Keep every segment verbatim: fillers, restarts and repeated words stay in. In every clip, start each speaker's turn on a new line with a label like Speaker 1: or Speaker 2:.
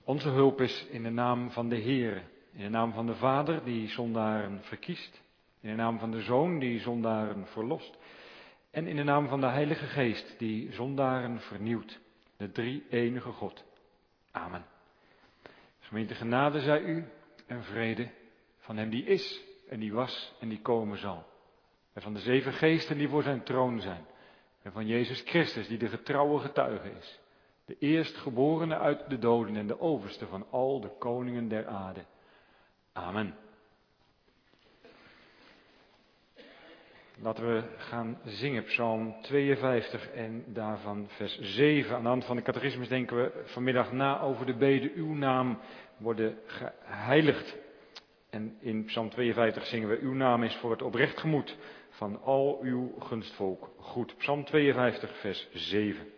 Speaker 1: Onze hulp is in de naam van de Heere, in de naam van de Vader die zondaren verkiest, in de naam van de Zoon die zondaren verlost en in de naam van de Heilige Geest die zondaren vernieuwt, de drie enige God. Amen. Gemeente genade zij u en vrede van hem die is en die was en die komen zal. En van de zeven geesten die voor zijn troon zijn. En van Jezus Christus die de getrouwe getuige is. De eerstgeborene uit de doden en de overste van al de koningen der aarde. Amen. Laten we gaan zingen Psalm tweeënvijftig en daarvan vers zeven. Aan de hand van de catechismus denken we vanmiddag na over de bede uw naam worden geheiligd. En in Psalm tweeënvijftig zingen we uw naam is voor het oprecht gemoed van al uw gunstvolk goed. Psalm tweeënvijftig vers zeven.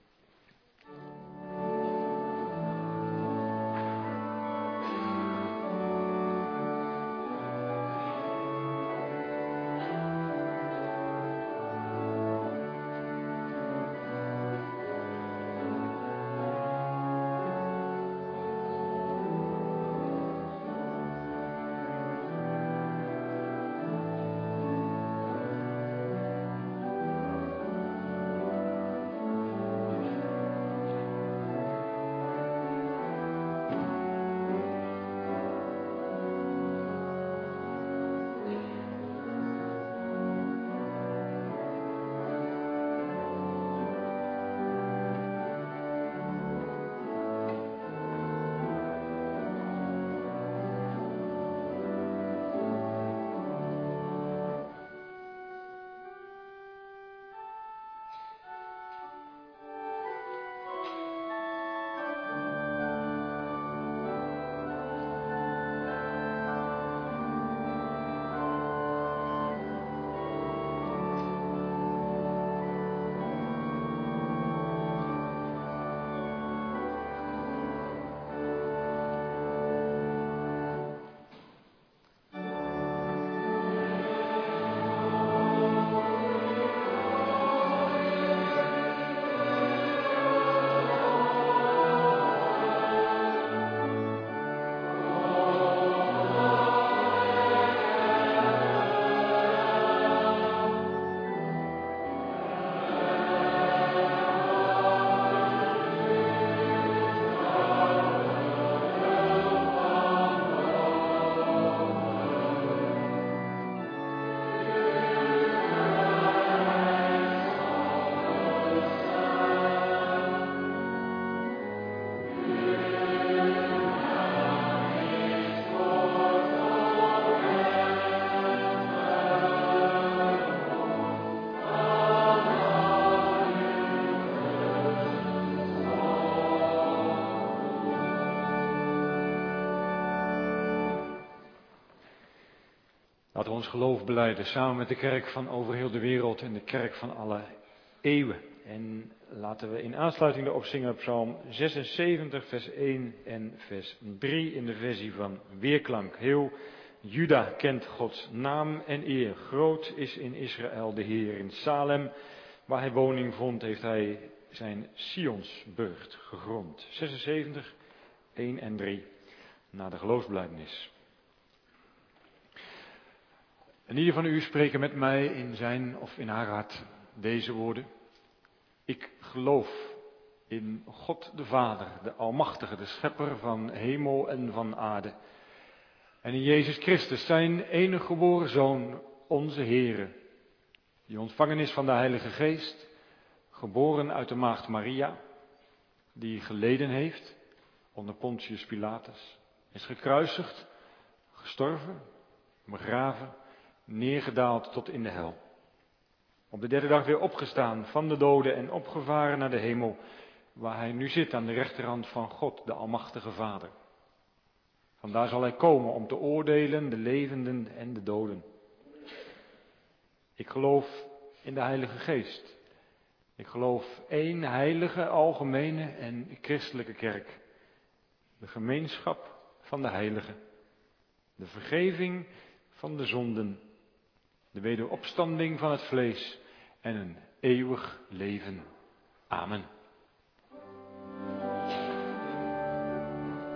Speaker 1: Laten we ons geloof belijden samen met de kerk van over heel de wereld en de kerk van alle eeuwen. En laten we in aansluiting daarop zingen Psalm zesenzeventig vers één en vers drie in de versie van Weerklank. Heel Juda kent Gods naam en eer. Groot is in Israël de Heer. In Salem, waar hij woning vond, heeft hij zijn Sionsburcht gegrond. zesenzeventig, één en drie, na de geloofsbelijdenis. En ieder van u spreken met mij in zijn of in haar hart deze woorden. Ik geloof in God de Vader, de Almachtige, de Schepper van hemel en van aarde. En in Jezus Christus, zijn enige geboren Zoon, onze Heere, die ontvangen is van de Heilige Geest, geboren uit de maagd Maria, die geleden heeft onder Pontius Pilatus, is gekruisigd, gestorven, begraven, neergedaald tot in de hel. Op de derde dag weer opgestaan van de doden en opgevaren naar de hemel, waar hij nu zit aan de rechterhand van God, de Almachtige Vader. Vandaar zal hij komen om te oordelen de levenden en de doden. Ik geloof in de Heilige Geest. Ik geloof één heilige, algemene en christelijke kerk. De gemeenschap van de heiligen. De vergeving van de zonden. De wederopstanding van het vlees en een eeuwig leven. Amen.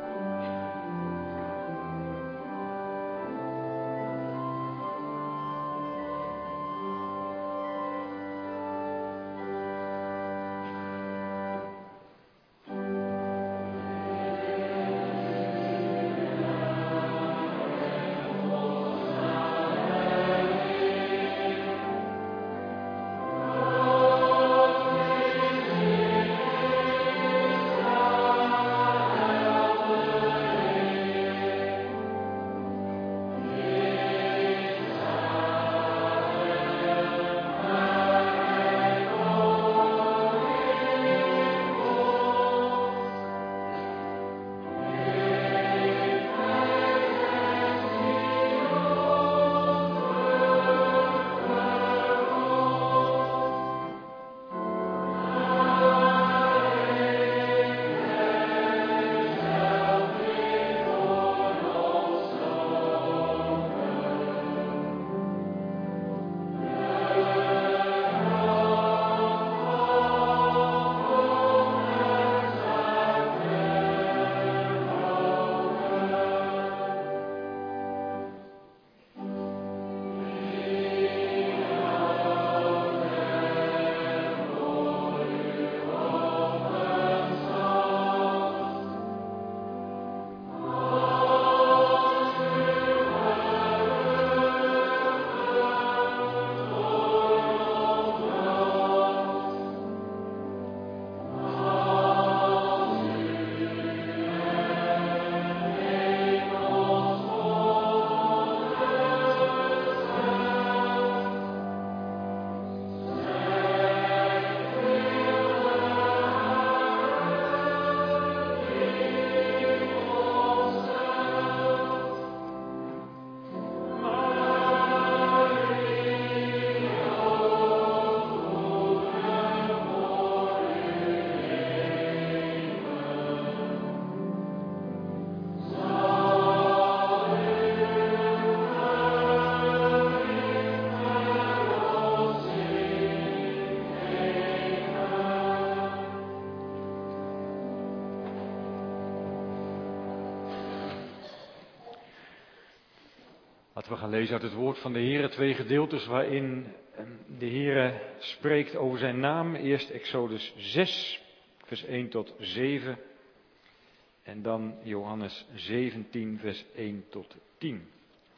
Speaker 1: Laten we gaan lezen uit het woord van de Heer, twee gedeeltes waarin de Heer spreekt over zijn naam. Eerst Exodus zes, vers één tot zeven. En dan Johannes zeventien, vers één tot tien.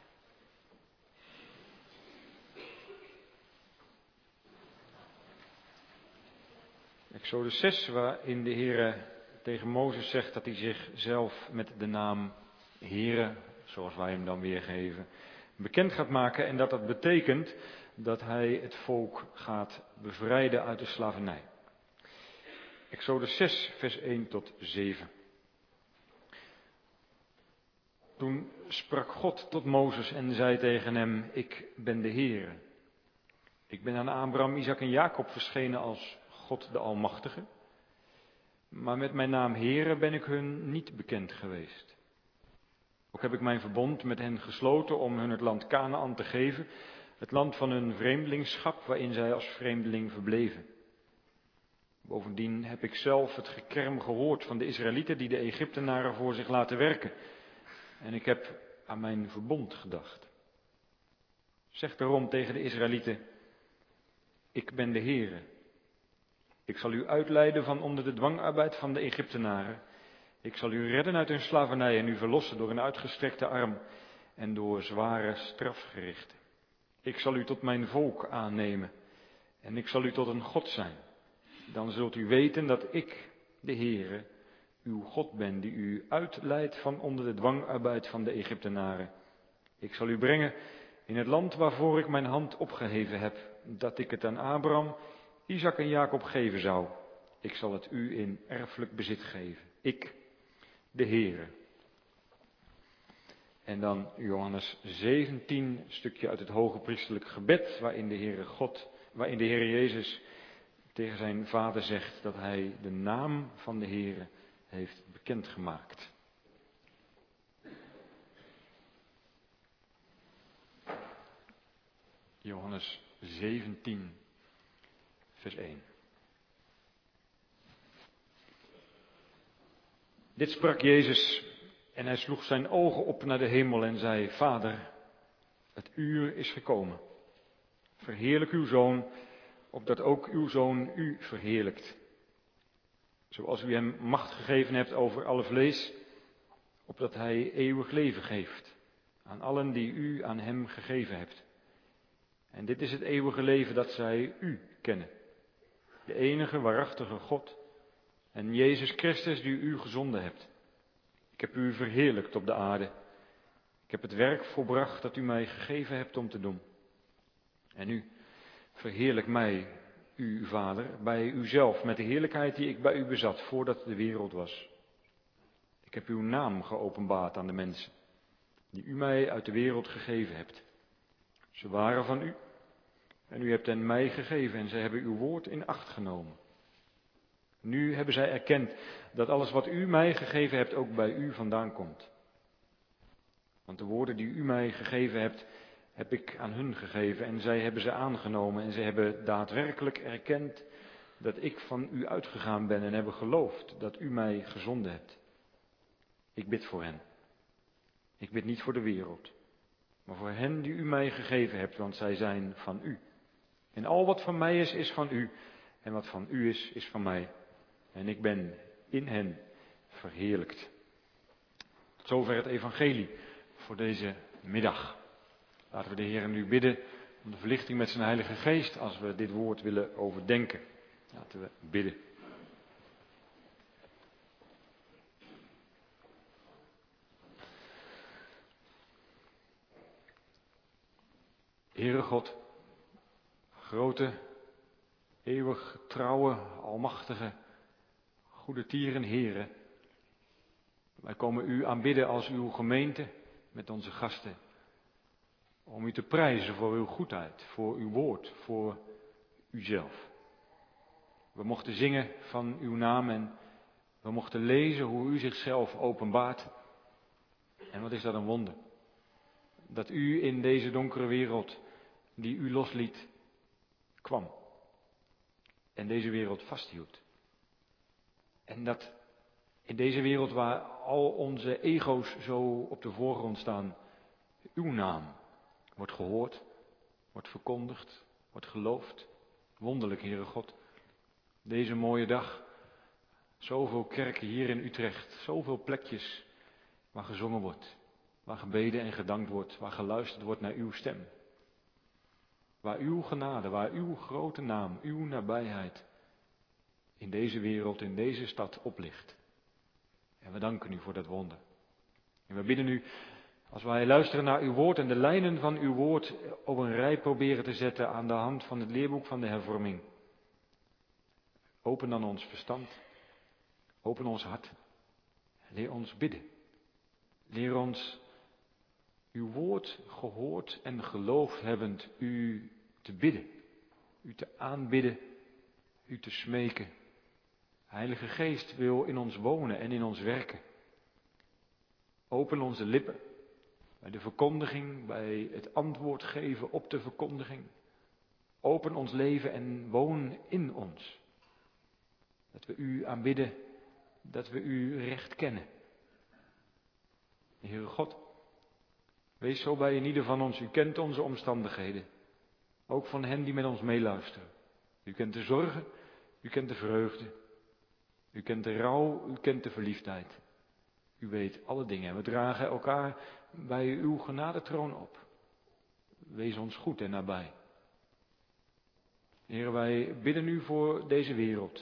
Speaker 1: Exodus zes, waarin de Heer tegen Mozes zegt dat hij zichzelf met de naam Heere, zoals wij hem dan weergeven, bekend gaat maken. En dat dat betekent dat hij het volk gaat bevrijden uit de slavernij. Exodus zes, vers één tot zeven. Toen sprak God tot Mozes en zei tegen hem: Ik ben de Heere. Ik ben aan Abraham, Isaac en Jacob verschenen als God de Almachtige. Maar met mijn naam Heere ben ik hun niet bekend geweest. Ook heb ik mijn verbond met hen gesloten om hun het land Kanaän te geven, het land van hun vreemdelingschap waarin zij als vreemdeling verbleven. Bovendien heb ik zelf het gekerm gehoord van de Israëlieten die de Egyptenaren voor zich laten werken. En ik heb aan mijn verbond gedacht. Zeg daarom tegen de Israëlieten: Ik ben de Heere. Ik zal u uitleiden van onder de dwangarbeid van de Egyptenaren. Ik zal u redden uit hun slavernij en u verlossen door een uitgestrekte arm en door zware strafgerichten. Ik zal u tot mijn volk aannemen en ik zal u tot een God zijn. Dan zult u weten dat ik, de Heere, uw God ben, die u uitleidt van onder de dwangarbeid van de Egyptenaren. Ik zal u brengen in het land waarvoor ik mijn hand opgeheven heb, dat ik het aan Abraham, Isaac en Jacob geven zou. Ik zal het u in erfelijk bezit geven. Ik, de Heere. En dan Johannes zeventien, een stukje uit het hoge priesterlijk gebed, waarin de Heere God, waarin de Heere Jezus tegen zijn Vader zegt dat hij de naam van de Heere heeft bekendgemaakt. Johannes zeventien, vers één. Dit sprak Jezus en hij sloeg zijn ogen op naar de hemel en zei: Vader, het uur is gekomen. Verheerlijk uw Zoon, opdat ook uw Zoon u verheerlijkt. Zoals u hem macht gegeven hebt over alle vlees, opdat hij eeuwig leven geeft aan allen die u aan hem gegeven hebt. En dit is het eeuwige leven, dat zij u kennen, de enige waarachtige God en Jezus Christus die u gezonden hebt. Ik heb u verheerlijkt op de aarde. Ik heb het werk volbracht dat u mij gegeven hebt om te doen. En u verheerlijk mij, u Vader, bij uzelf met de heerlijkheid die ik bij u bezat voordat de wereld was. Ik heb uw naam geopenbaard aan de mensen die u mij uit de wereld gegeven hebt. Ze waren van u en u hebt hen mij gegeven en zij hebben uw woord in acht genomen. Nu hebben zij erkend dat alles wat u mij gegeven hebt ook bij u vandaan komt. Want de woorden die u mij gegeven hebt, heb ik aan hun gegeven en zij hebben ze aangenomen en zij hebben daadwerkelijk erkend dat ik van u uitgegaan ben en hebben geloofd dat u mij gezonden hebt. Ik bid voor hen. Ik bid niet voor de wereld, maar voor hen die u mij gegeven hebt, want zij zijn van u. En al wat van mij is, is van u en wat van u is, is van mij. En ik ben in hen verheerlijkt. Tot zover het evangelie voor deze middag. Laten we de Heer nu bidden om de verlichting met zijn Heilige Geest als we dit woord willen overdenken. Laten we bidden. Heere God, grote, eeuwig trouwe, almachtige, goede tieren Heere. Wij komen u aanbidden als uw gemeente met onze gasten. Om u te prijzen voor uw goedheid, voor uw woord, voor uzelf. We mochten zingen van uw naam en we mochten lezen hoe u zichzelf openbaart. En wat is dat een wonder. Dat u in deze donkere wereld die u losliet, kwam. En deze wereld vasthield. En dat in deze wereld waar al onze ego's zo op de voorgrond staan, uw naam wordt gehoord, wordt verkondigd, wordt geloofd. Wonderlijk, Heere God. Deze mooie dag, zoveel kerken hier in Utrecht, zoveel plekjes waar gezongen wordt, waar gebeden en gedankt wordt, waar geluisterd wordt naar uw stem. Waar uw genade, waar uw grote naam, uw nabijheid in deze wereld, in deze stad oplicht. En we danken u voor dat wonder. En we bidden u, als wij luisteren naar uw woord en de lijnen van uw woord op een rij proberen te zetten aan de hand van het leerboek van de hervorming. Open dan ons verstand, open ons hart, leer ons bidden. Leer ons uw woord gehoord en geloofd hebbend u te bidden, u te aanbidden, u te smeken. Heilige Geest wil in ons wonen en in ons werken. Open onze lippen bij de verkondiging, bij het antwoord geven op de verkondiging. Open ons leven en woon in ons. Dat we u aanbidden, dat we u recht kennen. Heere God, wees zo bij in ieder van ons. U kent onze omstandigheden. Ook van hen die met ons meeluisteren. U kent de zorgen, u kent de vreugde. U kent de rouw, u kent de verliefdheid. U weet alle dingen. En we dragen elkaar bij uw genadetroon op. Wees ons goed en nabij. Heer, wij bidden u voor deze wereld.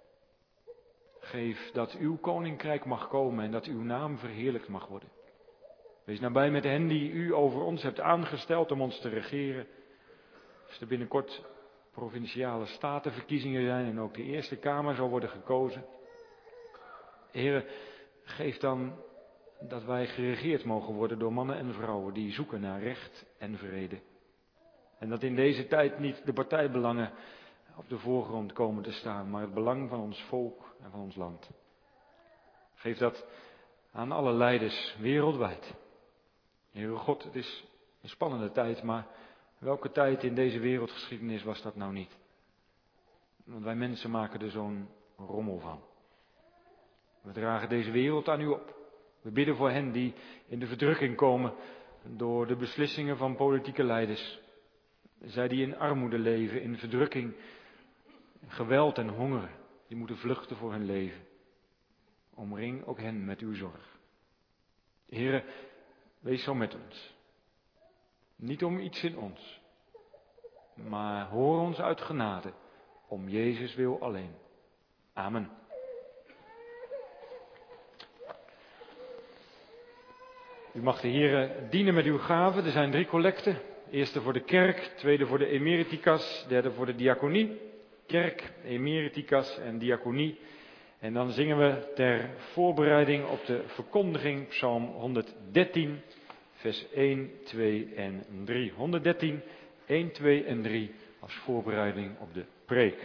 Speaker 1: Geef dat uw koninkrijk mag komen en dat uw naam verheerlijkt mag worden. Wees nabij met hen die u over ons hebt aangesteld om ons te regeren. Als er binnenkort provinciale statenverkiezingen zijn en ook de Eerste Kamer zal worden gekozen. Heer, geef dan dat wij geregeerd mogen worden door mannen en vrouwen die zoeken naar recht en vrede. En dat in deze tijd niet de partijbelangen op de voorgrond komen te staan, maar het belang van ons volk en van ons land. Geef dat aan alle leiders wereldwijd. Heere God, het is een spannende tijd, maar welke tijd in deze wereldgeschiedenis was dat nou niet? Want wij mensen maken er zo'n rommel van. We dragen deze wereld aan u op. We bidden voor hen die in de verdrukking komen door de beslissingen van politieke leiders. Zij die in armoede leven, in verdrukking, geweld en honger, die moeten vluchten voor hun leven. Omring ook hen met uw zorg. Heere, wees zo met ons. Niet om iets in ons, maar hoor ons uit genade, om Jezus wil alleen. Amen. U mag de Heere dienen met uw gaven. Er zijn drie collecten. Eerste voor de kerk, tweede voor de emeriticas, derde voor de diaconie. Kerk, emeriticas en diaconie. En dan zingen we ter voorbereiding op de verkondiging Psalm honderddertien, vers één, twee en drie. honderddertien, één, twee en drie als voorbereiding op de preek.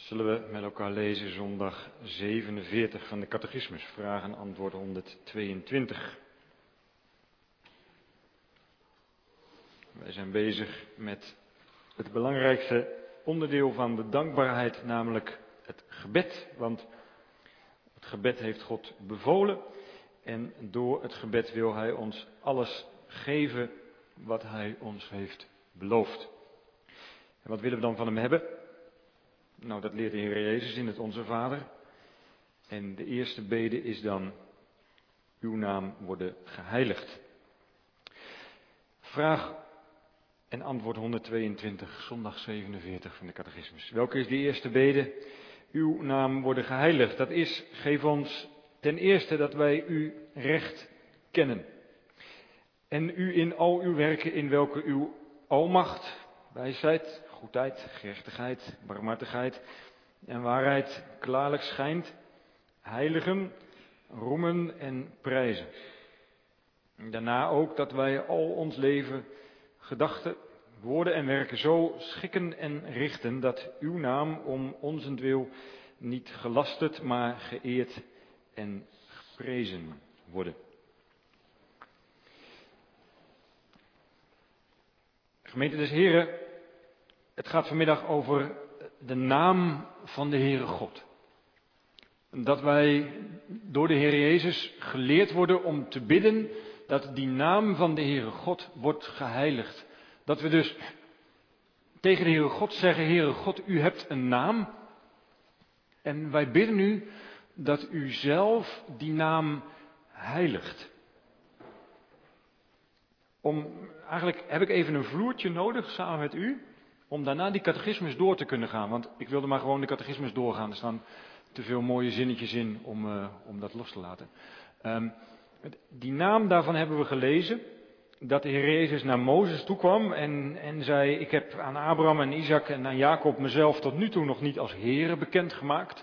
Speaker 1: Zullen we met elkaar lezen zondag zevenenveertig van de catechismus, vraag en antwoord honderdtweeëntwintig. Wij zijn bezig met het belangrijkste onderdeel van de dankbaarheid, namelijk het gebed. Want het gebed heeft God bevolen en door het gebed wil Hij ons alles geven wat Hij ons heeft beloofd. En wat willen we dan van Hem hebben? Nou, dat leert de Heer Jezus in het Onze Vader. En de eerste bede is dan: uw naam worden geheiligd. Vraag en antwoord honderdtweeëntwintig, zondag zevenenveertig van de catechismus. Welke is de eerste bede? Uw naam worden geheiligd. Dat is, geef ons ten eerste dat wij u recht kennen. En u in al uw werken, in welke uw almacht, wijsheid, goedheid, gerechtigheid, barmhartigheid en waarheid klaarlijk schijnt, heiligen, roemen en prijzen. Daarna ook dat wij al ons leven, gedachten, woorden en werken zo schikken en richten dat uw naam om onzentwil niet gelasterd, maar geëerd en geprezen worden. Gemeente des Heren, het gaat vanmiddag over de naam van de Heere God. Dat wij door de Heer Jezus geleerd worden om te bidden dat die naam van de Heere God wordt geheiligd. Dat we dus tegen de Heere God zeggen: Heere God, u hebt een naam. En wij bidden u dat u zelf die naam heiligt. Om, eigenlijk heb ik even een vloertje nodig samen met u, om daarna die catechismus door te kunnen gaan. Want ik wilde maar gewoon de catechismus doorgaan. Er staan te veel mooie zinnetjes in om, uh, om dat los te laten. Um, die naam daarvan hebben we gelezen. Dat de Heer Jezus naar Mozes toekwam en, en zei: ik heb aan Abraham en Isaac en aan Jacob mezelf tot nu toe nog niet als Heere bekendgemaakt.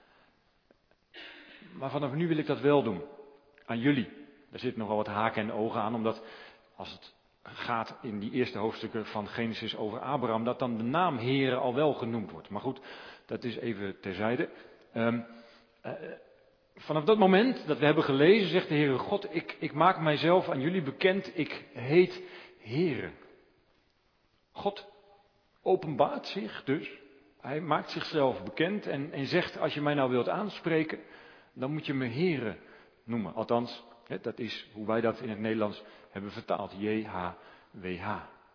Speaker 1: Maar vanaf nu wil ik dat wel doen. Aan jullie. Daar zit nogal wat haken en ogen aan, omdat als het gaat in die eerste hoofdstukken van Genesis over Abraham, dat dan de naam Heere al wel genoemd wordt. Maar goed, dat is even terzijde. Um, uh, vanaf dat moment dat we hebben gelezen, zegt de Heere God: ik, ik maak mijzelf aan jullie bekend, ik heet Heere. God openbaart zich dus. Hij maakt zichzelf bekend en, en zegt: als je mij nou wilt aanspreken, dan moet je me Heere noemen. Althans, hè, dat is hoe wij dat in het Nederlands hebben vertaald. J H W H.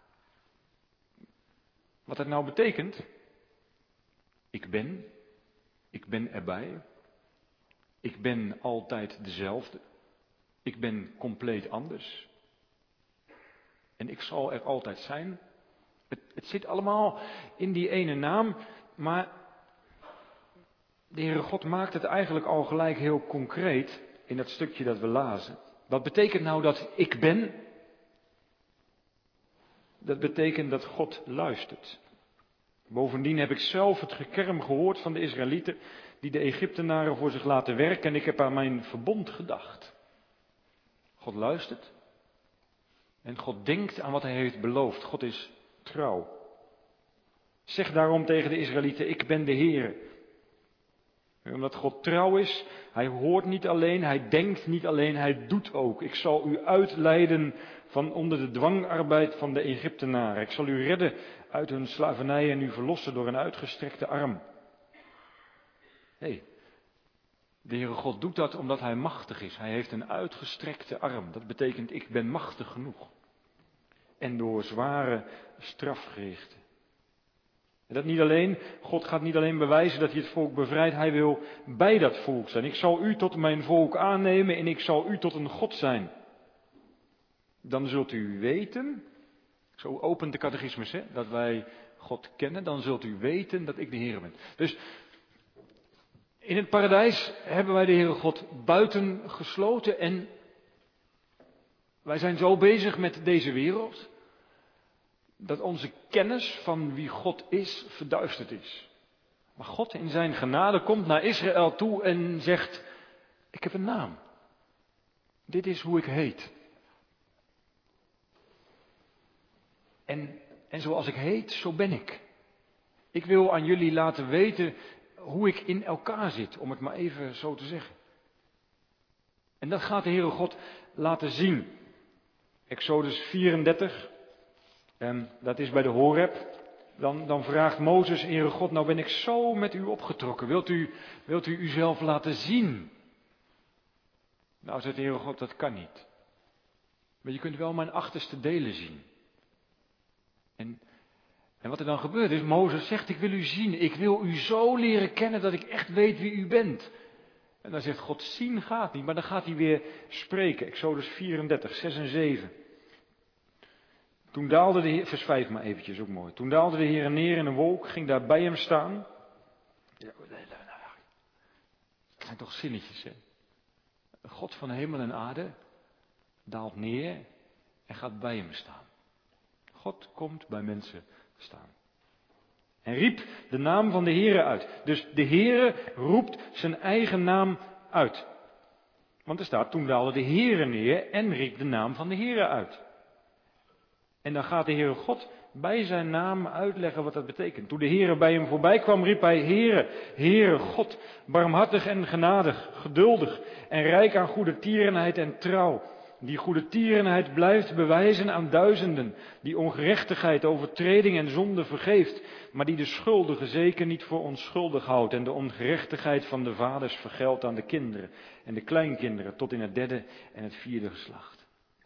Speaker 1: Wat dat nou betekent? Ik ben. Ik ben erbij. Ik ben altijd dezelfde. Ik ben compleet anders. En ik zal er altijd zijn. Het, het zit allemaal in die ene naam, maar de Heere God maakt het eigenlijk al gelijk heel concreet in dat stukje dat we lazen. Wat betekent nou dat ik ben? Dat betekent dat God luistert. Bovendien heb ik zelf het gekerm gehoord van de Israëlieten die de Egyptenaren voor zich laten werken en ik heb aan mijn verbond gedacht. God luistert en God denkt aan wat hij heeft beloofd. God is trouw. Zeg daarom tegen de Israëlieten: ik ben de Heere. Omdat God trouw is, hij hoort niet alleen, hij denkt niet alleen, hij doet ook. Ik zal u uitleiden van onder de dwangarbeid van de Egyptenaren. Ik zal u redden uit hun slavernij en u verlossen door een uitgestrekte arm. Nee, de Heere God doet dat omdat hij machtig is. Hij heeft een uitgestrekte arm. Dat betekent: ik ben machtig genoeg. En door zware strafgerichten. En dat niet alleen, God gaat niet alleen bewijzen dat hij het volk bevrijdt, hij wil bij dat volk zijn. Ik zal u tot mijn volk aannemen en ik zal u tot een God zijn. Dan zult u weten, zo opent de catechismus, hè, dat wij God kennen, dan zult u weten dat ik de Heer ben. Dus in het paradijs hebben wij de Heere God buiten gesloten en wij zijn zo bezig met deze wereld dat onze kennis van wie God is verduisterd is. Maar God in zijn genade komt naar Israël toe en zegt: ik heb een naam. Dit is hoe ik heet. En, en zoals ik heet, zo ben ik. Ik wil aan jullie laten weten hoe ik in elkaar zit, om het maar even zo te zeggen. En dat gaat de Heere God laten zien. Exodus vierendertig, en dat is bij de Horeb. Dan, dan vraagt Mozes, Heere God, nou ben ik zo met u opgetrokken. Wilt u, wilt u uzelf laten zien? Nou, zegt de Heere God, dat kan niet. Maar je kunt wel mijn achterste delen zien. En, en wat er dan gebeurt is, Mozes zegt, ik wil u zien. Ik wil u zo leren kennen dat ik echt weet wie u bent. En dan zegt God, zien gaat niet, maar dan gaat hij weer spreken. Exodus vierendertig, zes en zeven. Toen daalde de Heer, vers vijf maar eventjes, ook mooi. Toen daalde de Heer neer in een wolk, ging daar bij hem staan. Ja, dat zijn toch zinnetjes, hè? God van hemel en aarde daalt neer en gaat bij hem staan. God komt bij mensen staan. En riep de naam van de Heere uit. Dus de Heere roept zijn eigen naam uit. Want er staat, toen daalde de Heere neer en riep de naam van de Heere uit. En dan gaat de Heere God bij zijn naam uitleggen wat dat betekent. Toen de Heere bij hem voorbij kwam, riep hij, Heere, Heere God, barmhartig en genadig, geduldig en rijk aan goede tierenheid en trouw. Die goede tierenheid blijft bewijzen aan duizenden, die ongerechtigheid, overtreding en zonde vergeeft, maar die de schuldige zeker niet voor onschuldig houdt en de ongerechtigheid van de vaders vergeldt aan de kinderen en de kleinkinderen tot in het derde en het vierde geslacht.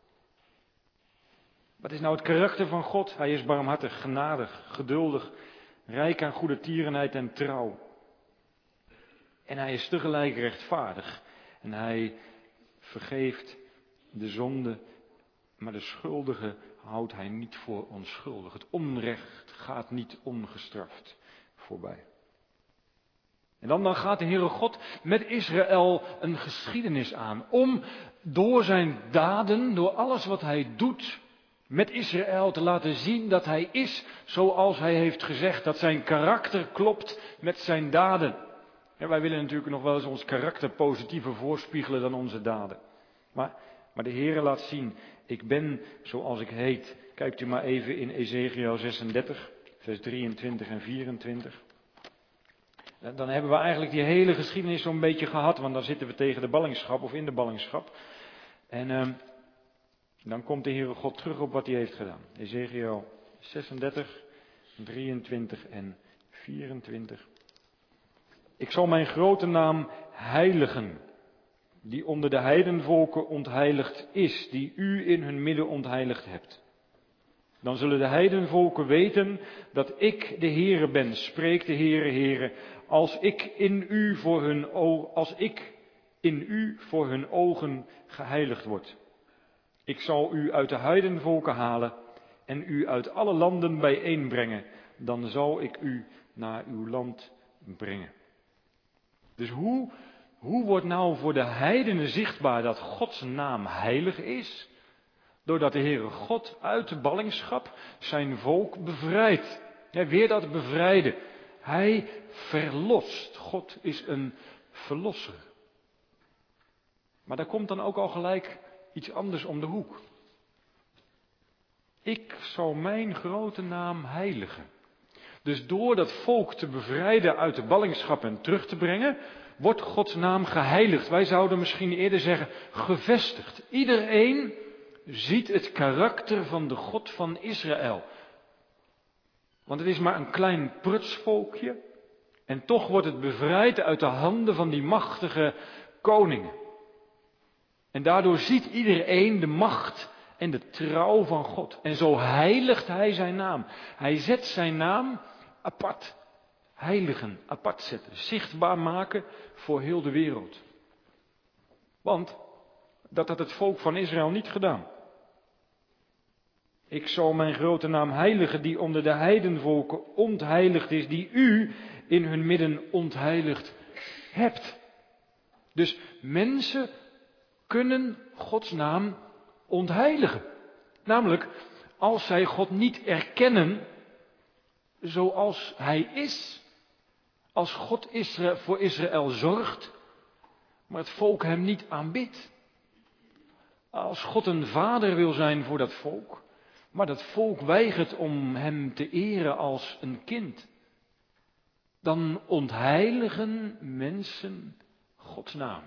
Speaker 1: Wat is nou het karakter van God? Hij is barmhartig, genadig, geduldig, rijk aan goede tierenheid en trouw. En hij is tegelijk rechtvaardig. En hij vergeeft de zonde, maar de schuldige houdt hij niet voor onschuldig. Het onrecht gaat niet ongestraft voorbij. En dan, dan gaat de Heere God met Israël een geschiedenis aan. Om door zijn daden, door alles wat hij doet, met Israël te laten zien dat hij is zoals hij heeft gezegd. Dat zijn karakter klopt met zijn daden. Ja, wij willen natuurlijk nog wel eens ons karakter positiever voorspiegelen dan onze daden. Maar, maar de Heere laat zien, ik ben zoals ik heet. Kijkt u maar even in Ezekiel zesendertig, vers drieëntwintig en vierentwintig. Dan hebben we eigenlijk die hele geschiedenis zo'n beetje gehad, want dan zitten we tegen de ballingschap of in de ballingschap. En uh, dan komt de Heere God terug op wat hij heeft gedaan. Ezekiel zesendertig, drieëntwintig en vierentwintig. Ik zal mijn grote naam heiligen, die onder de heidenvolken ontheiligd is, die u in hun midden ontheiligd hebt. Dan zullen de heidenvolken weten dat ik de Heere ben, spreekt de Heere, Heere, als ik in u voor hun ogen, als ik in u voor hun ogen geheiligd word. Ik zal u uit de heidenvolken halen en u uit alle landen bijeenbrengen. Dan zal ik u naar uw land brengen. Dus hoe, hoe wordt nou voor de heidenen zichtbaar dat Gods naam heilig is? Doordat de Heere God uit de ballingschap zijn volk bevrijdt. Ja, weer dat bevrijden. Hij verlost. God is een verlosser. Maar daar komt dan ook al gelijk iets anders om de hoek. Ik zal mijn grote naam heiligen. Dus door dat volk te bevrijden uit de ballingschap en terug te brengen, wordt Gods naam geheiligd. Wij zouden misschien eerder zeggen gevestigd. Iedereen ziet het karakter van de God van Israël. Want het is maar een klein prutsvolkje. En toch wordt het bevrijd uit de handen van die machtige koningen. En daardoor ziet iedereen de macht en de trouw van God. En zo heiligt hij zijn naam. Hij zet zijn naam apart. Heiligen, apart zetten. Zichtbaar maken voor heel de wereld. Want dat had het volk van Israël niet gedaan. Ik zal mijn grote naam heiligen die onder de heidenvolken ontheiligd is. Die u in hun midden ontheiligd hebt. Dus mensen kunnen Gods naam ontheiligen. Namelijk, als zij God niet erkennen zoals hij is. Als God Israël, voor Israël zorgt, maar het volk hem niet aanbidt. Als God een vader wil zijn voor dat volk, maar dat volk weigert om hem te eren als een kind. dan ontheiligen mensen Gods naam.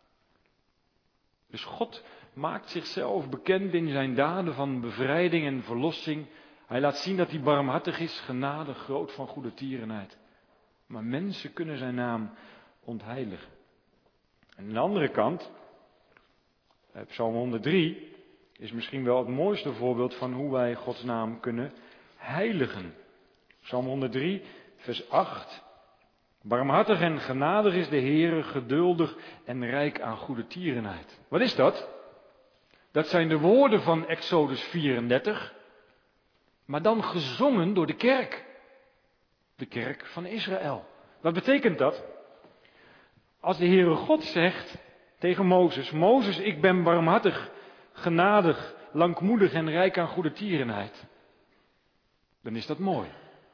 Speaker 1: Dus God maakt zichzelf bekend in zijn daden van bevrijding en verlossing. Hij laat zien dat hij barmhartig is, genadig, groot van goede tierenheid. Maar mensen kunnen zijn naam ontheiligen. En aan de andere kant, Psalm honderddrie is misschien wel het mooiste voorbeeld van hoe wij Gods naam kunnen heiligen. Psalm honderddrie, vers acht. Barmhartig en genadig is de Heere, geduldig en rijk aan goede tierenheid. Wat is dat? Dat zijn de woorden van Exodus vierendertig, maar dan gezongen door de kerk. De kerk van Israël. Wat betekent dat? Als de Heere God zegt tegen Mozes: Mozes, ik ben barmhartig, genadig, langmoedig en rijk aan goede tierenheid. Dan is dat mooi.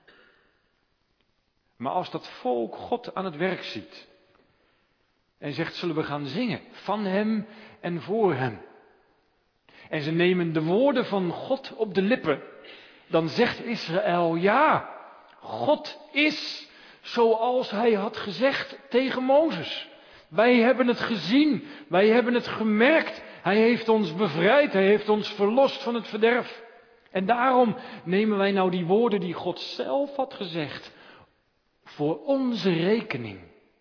Speaker 1: Maar als dat volk God aan het werk ziet en zegt, zullen we gaan zingen van hem en voor hem. En ze nemen de woorden van God op de lippen. Dan zegt Israël, ja, God is zoals hij had gezegd tegen Mozes. Wij hebben het gezien, wij hebben het gemerkt. Hij heeft ons bevrijd, hij heeft ons verlost van het verderf. En daarom nemen wij nou die woorden die God zelf had gezegd voor onze rekening.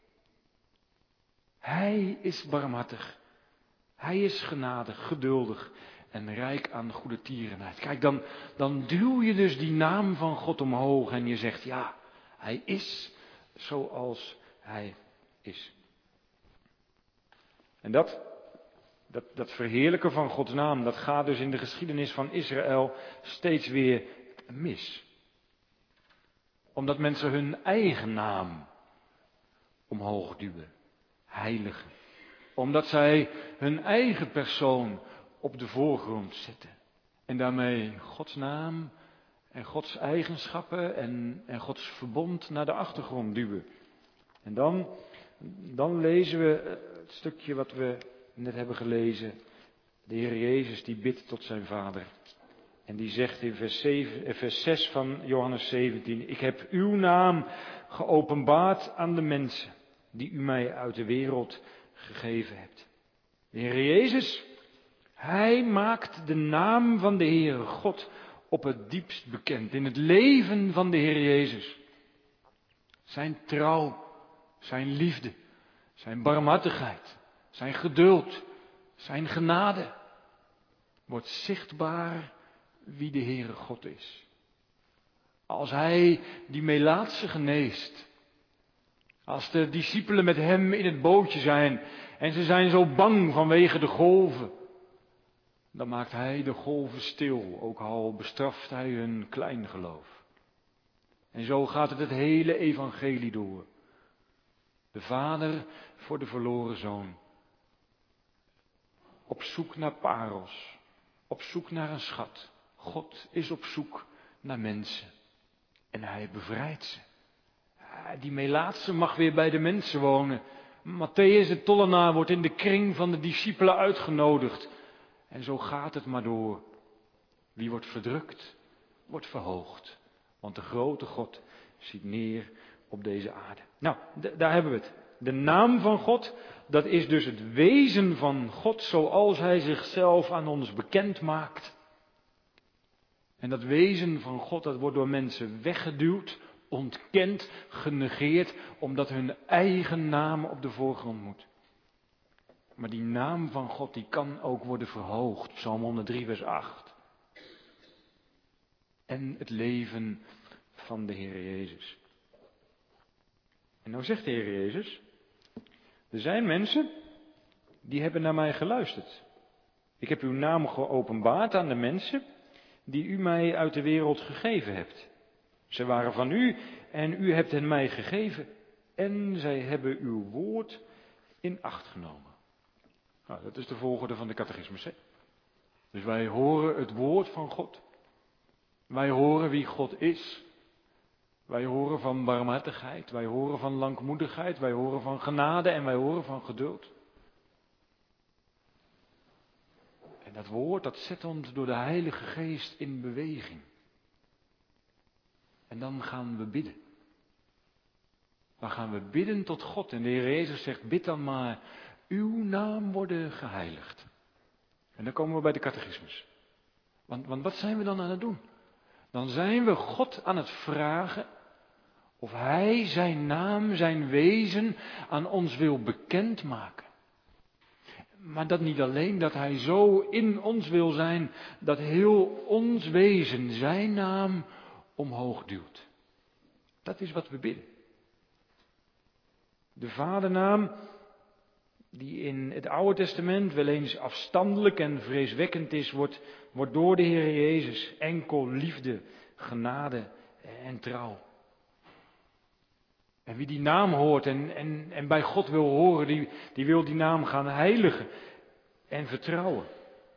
Speaker 1: Hij is barmhartig. Hij is genadig, geduldig en rijk aan goede tierenheid. Kijk, dan, dan duw je dus die naam van God omhoog en je zegt, ja, hij is zoals hij is. En dat, dat, dat verheerlijken van Gods naam, dat gaat dus in de geschiedenis van Israël steeds weer mis. Omdat mensen hun eigen naam omhoog duwen, heiligen. Omdat zij hun eigen persoon op de voorgrond zetten. En daarmee Gods naam en Gods eigenschappen en, en Gods verbond naar de achtergrond duwen. En dan, dan lezen we het stukje wat we net hebben gelezen. De Heer Jezus die bidt tot zijn Vader. En die zegt in vers, zeven, vers zes van Johannes zeventien. Ik heb uw naam geopenbaard aan de mensen die u mij uit de wereld gegeven hebt. De Heer Jezus, hij maakt de naam van de Heere God op het diepst bekend. In het leven van de Heer Jezus. Zijn trouw, zijn liefde, zijn barmhartigheid, zijn geduld, zijn genade. Wordt zichtbaar wie de Heere God is. Als hij die Melaatse geneest. Als de discipelen met hem in het bootje zijn en ze zijn zo bang vanwege de golven. Dan maakt hij de golven stil, ook al bestraft hij hun klein geloof. En zo gaat het het hele evangelie door. De vader voor de verloren zoon. Op zoek naar parels. Op zoek naar een schat. God is op zoek naar mensen. En hij bevrijdt ze. Die Melaatse mag weer bij de mensen wonen. Matthäus de tollenaar wordt in de kring van de discipelen uitgenodigd. En zo gaat het maar door. Wie wordt verdrukt, wordt verhoogd. Want de grote God ziet neer op deze aarde. Nou, d- daar hebben we het. De naam van God, dat is dus het wezen van God zoals hij zichzelf aan ons bekend maakt. En dat wezen van God, dat wordt door mensen weggeduwd, ontkend, genegeerd, omdat hun eigen naam op de voorgrond moet. Maar die naam van God, die kan ook worden verhoogd. Psalm honderddrie, vers acht. En het leven van de Heer Jezus. En nou zegt de Heer Jezus, er zijn mensen die hebben naar mij geluisterd. Ik heb uw naam geopenbaard aan de mensen die u mij uit de wereld gegeven hebt. Ze waren van u en u hebt hen mij gegeven. En zij hebben uw woord in acht genomen. Nou, dat is de volgorde van de catechismus. Hè? Dus wij horen het woord van God. Wij horen wie God is. Wij horen van barmhartigheid. Wij horen van langmoedigheid. Wij horen van genade en wij horen van geduld. En dat woord, dat zet ons door de Heilige Geest in beweging. En dan gaan we bidden. dan gaan we bidden tot God. En de Heer Jezus zegt, bid dan maar, uw naam worden geheiligd. En dan komen we bij de catechismus. Want, want wat zijn we dan aan het doen? Dan zijn we God aan het vragen of Hij zijn naam, zijn wezen aan ons wil bekendmaken. Maar dat niet alleen, dat Hij zo in ons wil zijn, dat heel ons wezen zijn naam omhoog duwt. Dat is wat we bidden. De vadernaam, die in het Oude Testament wel eens afstandelijk en vreeswekkend is, wordt, wordt door de Heer Jezus enkel liefde, genade en trouw. En wie die naam hoort en, en, en bij God wil horen, die, die wil die naam gaan heiligen en vertrouwen.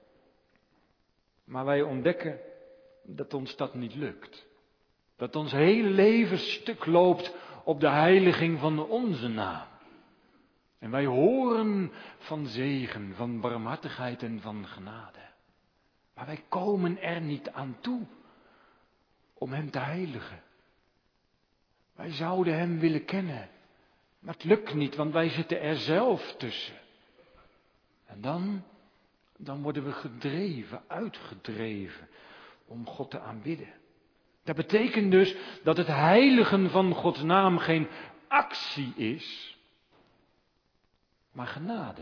Speaker 1: Maar wij ontdekken dat ons dat niet lukt. Dat ons hele leven stuk loopt op de heiliging van onze naam. En wij horen van zegen, van barmhartigheid en van genade. Maar wij komen er niet aan toe om Hem te heiligen. Wij zouden Hem willen kennen, maar het lukt niet, want wij zitten er zelf tussen. En dan, dan worden we gedreven, uitgedreven om God te aanbidden. Dat betekent dus dat het heiligen van Gods naam geen actie is, maar genade.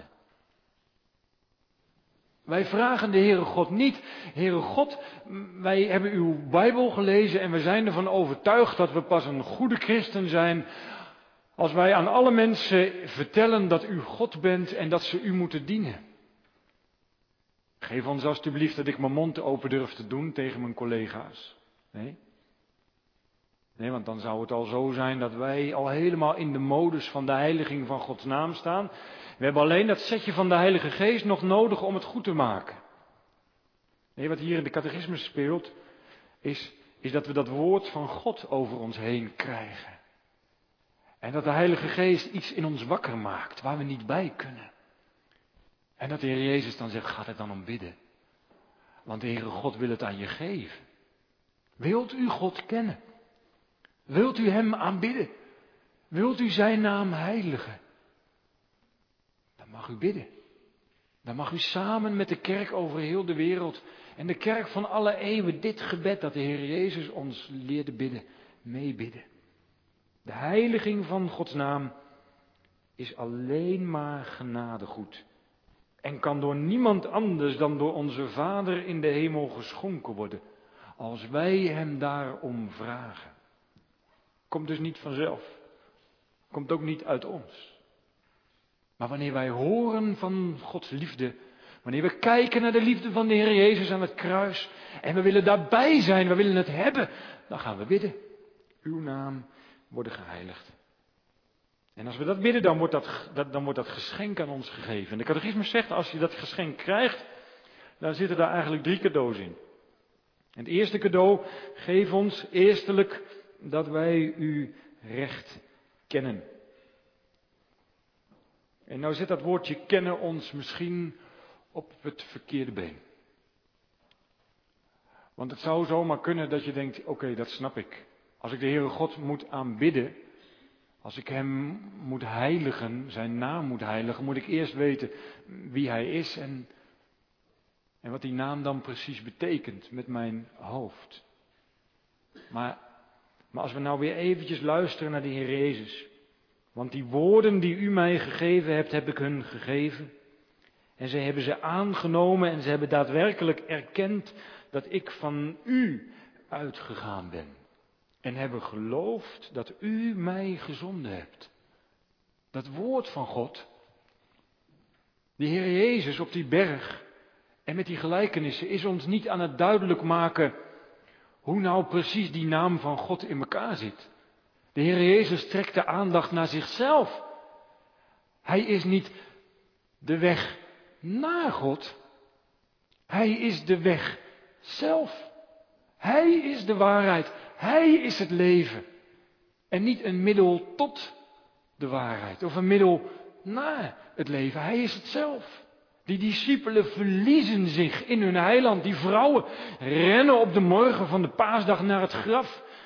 Speaker 1: Wij vragen de Heere God niet, Heere God, wij hebben uw Bijbel gelezen en we zijn ervan overtuigd dat we pas een goede christen zijn als wij aan alle mensen vertellen dat u God bent en dat ze u moeten dienen. Geef ons alstublieft dat ik mijn mond open durf te doen tegen mijn collega's. Nee? Nee, want dan zou het al zo zijn dat wij al helemaal in de modus van de heiliging van Gods naam staan. We hebben alleen dat setje van de Heilige Geest nog nodig om het goed te maken. Nee, wat hier in de catechismus speelt, is, is dat we dat woord van God over ons heen krijgen. En dat de Heilige Geest iets in ons wakker maakt, waar we niet bij kunnen. En dat de Heer Jezus dan zegt, gaat het dan om bidden. Want de Heere God wil het aan je geven. Wilt u God kennen? Wilt u Hem aanbidden? Wilt u Zijn naam heiligen? Dan mag u bidden. Dan mag u samen met de kerk over heel de wereld en de kerk van alle eeuwen dit gebed dat de Heer Jezus ons leerde bidden, meebidden. De heiliging van Gods naam is alleen maar genadegoed en kan door niemand anders dan door onze Vader in de hemel geschonken worden, als wij Hem daarom vragen. Komt dus niet vanzelf. Komt ook niet uit ons. Maar wanneer wij horen van Gods liefde, wanneer we kijken naar de liefde van de Heer Jezus aan het kruis en we willen daarbij zijn, we willen het hebben, dan gaan we bidden. Uw naam worden geheiligd. En als we dat bidden, dan wordt dat, dan wordt dat geschenk aan ons gegeven. En de catechismus zegt, als je dat geschenk krijgt, dan zitten daar eigenlijk drie cadeaus in. En het eerste cadeau, geef ons eerstelijk dat wij u recht kennen. En nou zit dat woordje kennen ons misschien op het verkeerde been. Want het zou zomaar kunnen dat je denkt, oké, okay, dat snap ik. Als ik de Heere God moet aanbidden, als ik Hem moet heiligen, Zijn naam moet heiligen, moet ik eerst weten wie Hij is en, en wat die naam dan precies betekent met mijn hoofd. Maar, maar als we nou weer eventjes luisteren naar de Heer Jezus. Want die woorden die u mij gegeven hebt, heb ik hun gegeven. En ze hebben ze aangenomen en ze hebben daadwerkelijk erkend dat ik van u uitgegaan ben. En hebben geloofd dat u mij gezonden hebt. Dat woord van God, de Heer Jezus op die berg en met die gelijkenissen, is ons niet aan het duidelijk maken hoe nou precies die naam van God in elkaar zit. De Heer Jezus trekt de aandacht naar zichzelf. Hij is niet de weg naar God. Hij is de weg zelf. Hij is de waarheid. Hij is het leven. En niet een middel tot de waarheid. Of een middel naar het leven. Hij is het zelf. Die discipelen verliezen zich in hun heiland. Die vrouwen rennen op de morgen van de paasdag naar het graf.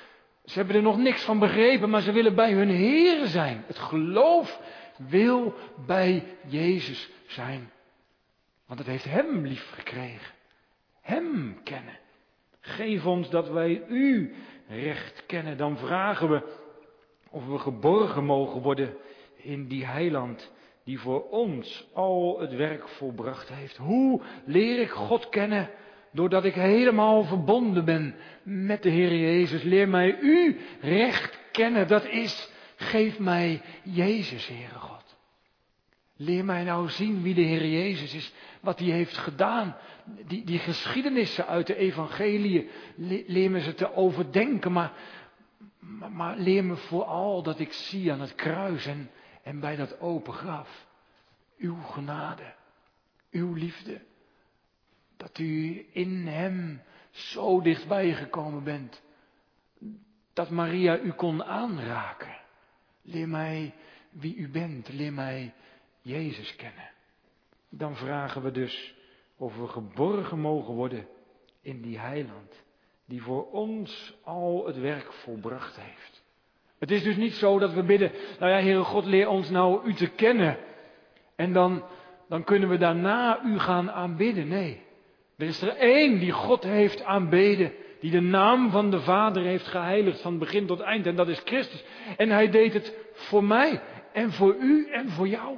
Speaker 1: Ze hebben er nog niks van begrepen, maar ze willen bij hun Heer zijn. Het geloof wil bij Jezus zijn. Want het heeft Hem lief gekregen. Hem kennen. Geef ons dat wij U recht kennen. Dan vragen we of we geborgen mogen worden in die heiland die voor ons al het werk volbracht heeft. Hoe leer ik God kennen? Doordat ik helemaal verbonden ben met de Heer Jezus. Leer mij U recht kennen. Dat is, geef mij Jezus, Heere God. Leer mij nou zien wie de Heer Jezus is. Wat hij heeft gedaan. Die, die geschiedenissen uit de evangeliën. Leer me ze te overdenken. Maar, maar, maar leer me vooral dat ik zie aan het kruis en, en bij dat open graf. Uw genade. Uw liefde. Dat u in hem zo dichtbij gekomen bent. Dat Maria u kon aanraken. Leer mij wie u bent. Leer mij Jezus kennen. Dan vragen we dus of we geborgen mogen worden in die heiland. Die voor ons al het werk volbracht heeft. Het is dus niet zo dat we bidden. Nou ja, Heere God, leer ons nou u te kennen. En dan, dan kunnen we daarna u gaan aanbidden. Nee. Er is er één die God heeft aanbeden. Die de naam van de Vader heeft geheiligd van begin tot eind. En dat is Christus. En hij deed het voor mij. En voor u en voor jou.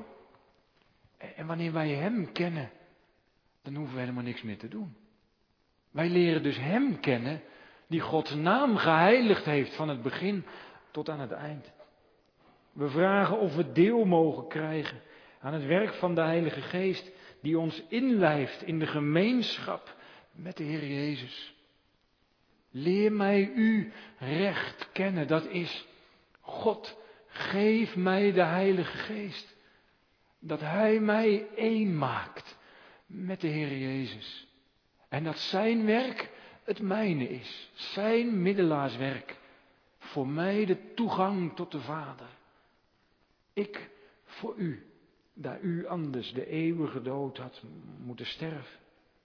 Speaker 1: En wanneer wij hem kennen. Dan hoeven we helemaal niks meer te doen. Wij leren dus hem kennen. Die Gods naam geheiligd heeft van het begin tot aan het eind. We vragen of we deel mogen krijgen aan het werk van de Heilige Geest. Die ons inlijft in de gemeenschap met de Heer Jezus. Leer mij u recht kennen. Dat is, God, geef mij de Heilige Geest. Dat Hij mij één maakt met de Heer Jezus. En dat zijn werk het mijne is. Zijn middelaarswerk. Voor mij de toegang tot de Vader. Ik voor u. Daar u anders de eeuwige dood had moeten sterven.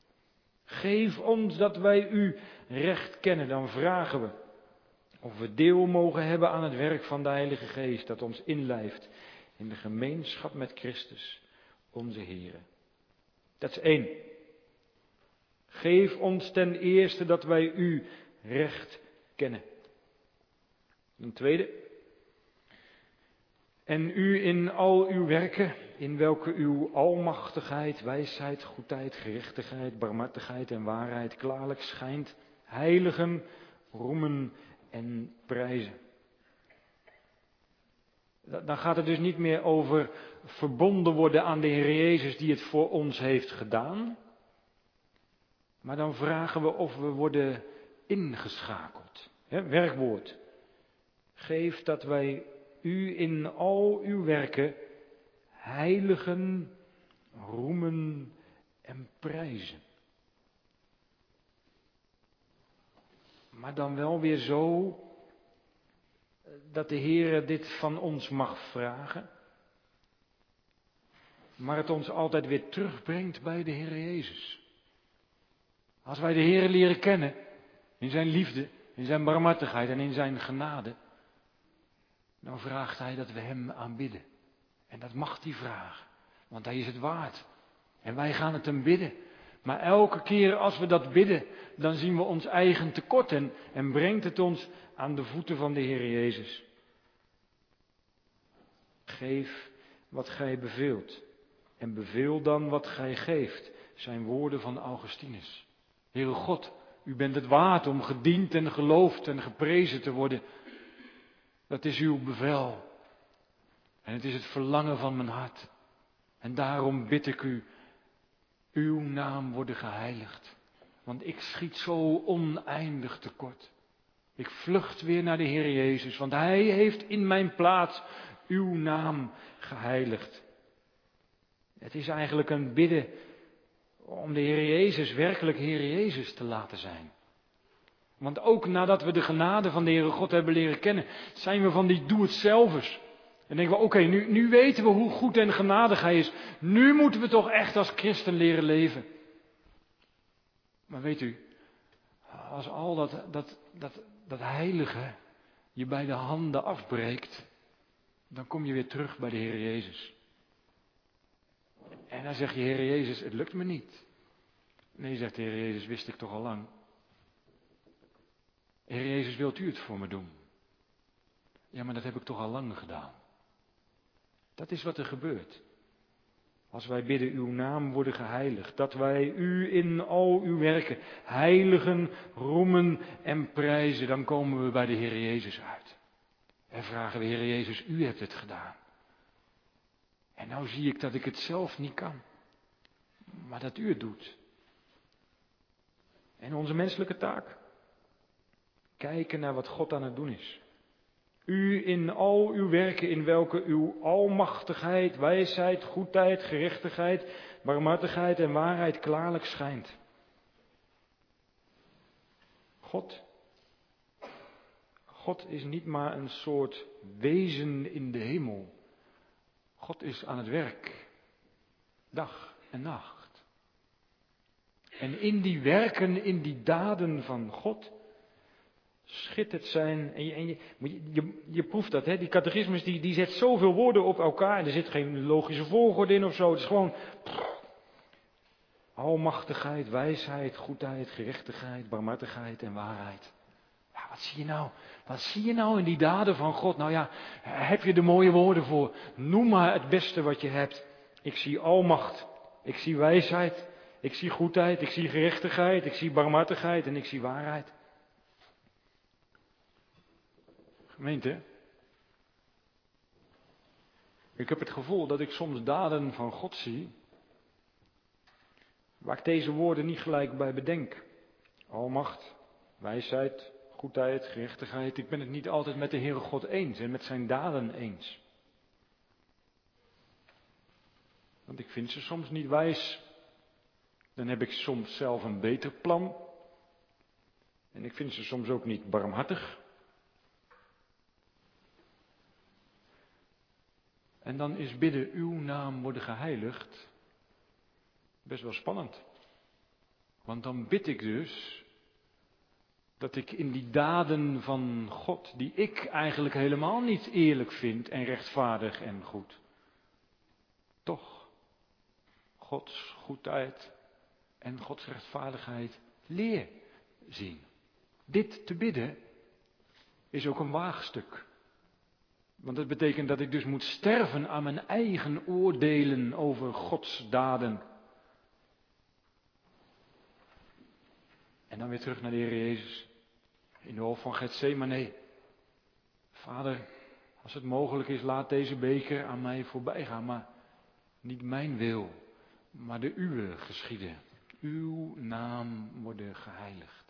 Speaker 1: Geef ons dat wij u recht kennen. Dan vragen we of we deel mogen hebben aan het werk van de Heilige Geest. Dat ons inlijft in de gemeenschap met Christus, onze Heere. Dat is één. Geef ons ten eerste dat wij u recht kennen. Een tweede. En u in al uw werken, in welke uw almachtigheid, wijsheid, goedheid, gerechtigheid, barmhartigheid en waarheid klaarlijk schijnt, heiligen, roemen en prijzen. Dan gaat het dus niet meer over verbonden worden aan de Heer Jezus die het voor ons heeft gedaan. Maar dan vragen we of we worden ingeschakeld. He, werkwoord. Geef dat wij u in al uw werken heiligen, roemen en prijzen. Maar dan wel weer zo dat de Heer dit van ons mag vragen. Maar het ons altijd weer terugbrengt bij de Heer Jezus. Als wij de Heer leren kennen in zijn liefde, in zijn barmhartigheid en in zijn genade. Dan vraagt hij dat we hem aanbidden. En dat mag hij vragen. Want hij is het waard. En wij gaan het hem bidden. Maar elke keer als we dat bidden, dan zien we ons eigen tekort. En, en brengt het ons aan de voeten van de Heer Jezus. Geef wat gij beveelt. En beveel dan wat gij geeft. Zijn woorden van Augustinus. Heere God, u bent het waard om gediend en geloofd en geprezen te worden. Dat is uw bevel. En het is het verlangen van mijn hart. En daarom bid ik u, uw naam worden geheiligd. Want ik schiet zo oneindig tekort. Ik vlucht weer naar de Heer Jezus, want Hij heeft in mijn plaats uw naam geheiligd. Het is eigenlijk een bidden om de Heer Jezus werkelijk Heer Jezus te laten zijn. Want ook nadat we de genade van de Heere God hebben leren kennen, zijn we van die doe-het-zelvers. En denken we, oké, okay, nu, nu weten we hoe goed en genadig Hij is. Nu moeten we toch echt als christen leren leven. Maar weet u, als al dat, dat, dat, dat heilige je bij de handen afbreekt, dan kom je weer terug bij de Heer Jezus. En dan zeg je, Heer Jezus, het lukt me niet. Nee, zegt de Heer Jezus, wist ik toch al lang. Heer Jezus, wilt u het voor me doen? Ja, maar dat heb ik toch al lang gedaan. Dat is wat er gebeurt. Als wij bidden, uw naam worden geheiligd. Dat wij u in al uw werken heiligen, roemen en prijzen. Dan komen we bij de Heer Jezus uit. En vragen we, Heer Jezus, u hebt het gedaan. En nou zie ik dat ik het zelf niet kan. Maar dat u het doet. En onze menselijke taak. Kijken naar wat God aan het doen is. U in al uw werken, in welke uw almachtigheid, wijsheid, goedheid, gerechtigheid, barmhartigheid en waarheid klaarlijk schijnt. God, God is niet maar een soort wezen in de hemel. God is aan het werk, dag en nacht. En in die werken, in die daden van God, schittert zijn, en je, en je, je, je proeft dat, hè? Die catechismus die, die zet zoveel woorden op elkaar, en er zit geen logische volgorde in of zo, het is gewoon pff, almachtigheid, wijsheid, goedheid, gerechtigheid, barmhartigheid en waarheid. Ja, wat zie je nou? Wat zie je nou in die daden van God? Nou ja, heb je de mooie woorden voor? Noem maar het beste wat je hebt. Ik zie almacht, ik zie wijsheid, ik zie goedheid, ik zie gerechtigheid, ik zie barmhartigheid en ik zie waarheid. Gemeente, ik heb het gevoel dat ik soms daden van God zie, waar ik deze woorden niet gelijk bij bedenk. Almacht, wijsheid, goedheid, gerechtigheid. Ik ben het niet altijd met de Heere God eens en met zijn daden eens. Want ik vind ze soms niet wijs. Dan heb ik soms zelf een beter plan. En ik vind ze soms ook niet barmhartig. En dan is bidden, uw naam worden geheiligd, best wel spannend. Want dan bid ik dus dat ik in die daden van God, die ik eigenlijk helemaal niet eerlijk vind en rechtvaardig en goed, toch Gods goedheid en Gods rechtvaardigheid leer zien. Dit te bidden is ook een waagstuk. Want dat betekent dat ik dus moet sterven aan mijn eigen oordelen over Gods daden. En dan weer terug naar de Heer Jezus. In de hof van Getsemane. Vader, als het mogelijk is, laat deze beker aan mij voorbij gaan. Maar niet mijn wil, maar de uwe geschieden. Uw naam worden geheiligd.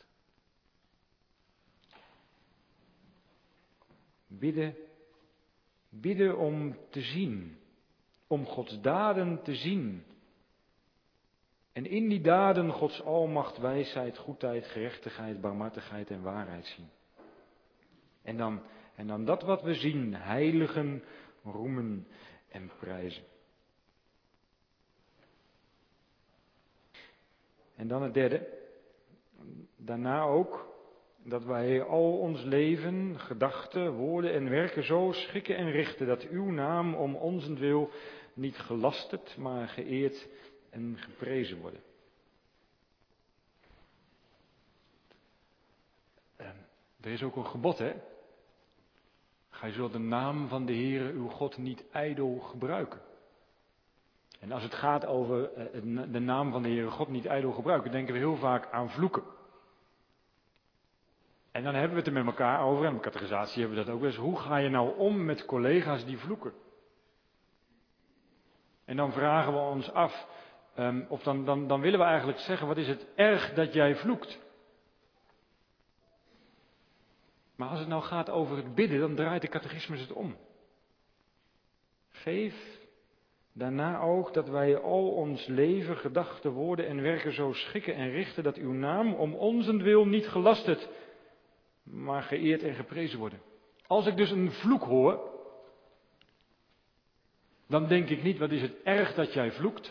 Speaker 1: Bidden. Bidden om te zien, om Gods daden te zien. En in die daden Gods almacht, wijsheid, goedheid, gerechtigheid, barmhartigheid en waarheid zien. En dan, en dan dat wat we zien, heiligen, roemen en prijzen. En dan het derde, daarna ook, dat wij al ons leven, gedachten, woorden en werken zo schikken en richten dat uw naam om onzentwil niet gelasterd, maar geëerd en geprezen worden. En er is ook een gebod, hè? Gij zult de naam van de Heere uw God niet ijdel gebruiken. En als het gaat over de naam van de Heere God niet ijdel gebruiken, denken we heel vaak aan vloeken. En dan hebben we het er met elkaar over, en in de catechisatie hebben we dat ook wel eens. Hoe ga je nou om met collega's die vloeken? En dan vragen we ons af, um, of dan, dan, dan willen we eigenlijk zeggen, wat is het erg dat jij vloekt? Maar als het nou gaat over het bidden, dan draait de catechismus het om. Geef daarna ook dat wij al ons leven, gedachten, woorden en werken zo schikken en richten dat uw naam om onzentwil niet gelasterd, maar geëerd en geprezen worden. Als ik dus een vloek hoor, dan denk ik niet, wat is het erg dat jij vloekt?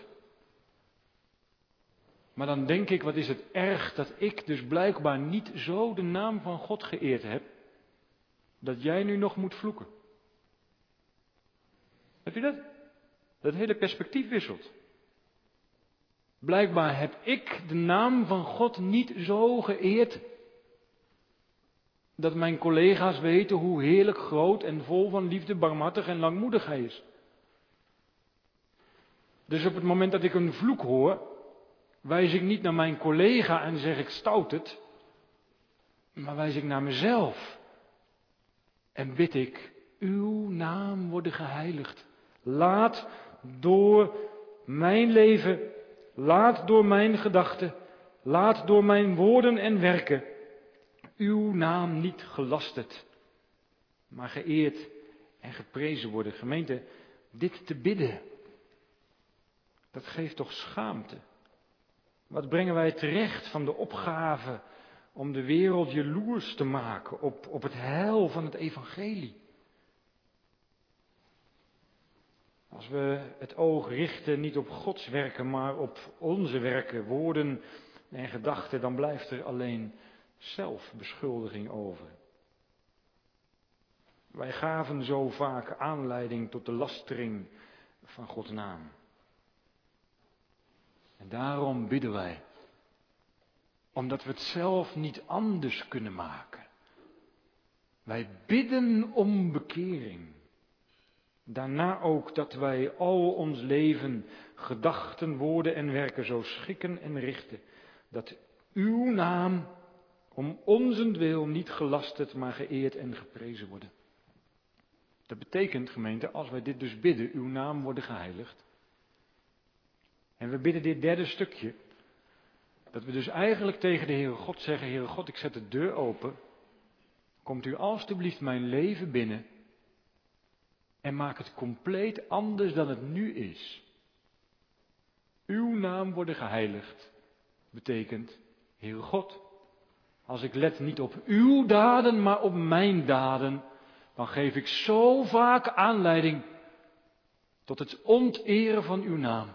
Speaker 1: Maar dan denk ik, wat is het erg dat ik dus blijkbaar niet zo de naam van God geëerd heb, dat jij nu nog moet vloeken. Heb je dat? Dat hele perspectief wisselt. Blijkbaar heb ik de naam van God niet zo geëerd dat mijn collega's weten hoe heerlijk groot en vol van liefde, barmhartig en langmoedig hij is. Dus op het moment dat ik een vloek hoor, wijs ik niet naar mijn collega en zeg ik stout het, maar wijs ik naar mezelf. En bid ik, uw naam worden geheiligd. Laat door mijn leven, laat door mijn gedachten, laat door mijn woorden en werken, uw naam niet gelasterd, maar geëerd en geprezen worden. Gemeente, dit te bidden, dat geeft toch schaamte. Wat brengen wij terecht van de opgave om de wereld jaloers te maken op, op het heil van het evangelie. Als we het oog richten niet op Gods werken, maar op onze werken, woorden en gedachten, dan blijft er alleen zelfbeschuldiging over. Wij gaven zo vaak aanleiding tot de lastering van Gods naam. En daarom bidden wij, omdat we het zelf niet anders kunnen maken. Wij bidden om bekering. Daarna ook dat wij al ons leven, gedachten, woorden en werken zo schikken en richten, dat uw naam om onzentwil niet gelasterd, maar geëerd en geprezen worden. Dat betekent, gemeente, als wij dit dus bidden, uw naam worden geheiligd. En we bidden dit derde stukje, dat we dus eigenlijk tegen de Heere God zeggen, Heere God, ik zet de deur open, komt u alstublieft mijn leven binnen en maak het compleet anders dan het nu is. Uw naam worden geheiligd, betekent, Heere God, als ik let niet op uw daden, maar op mijn daden, dan geef ik zo vaak aanleiding tot het onteren van uw naam.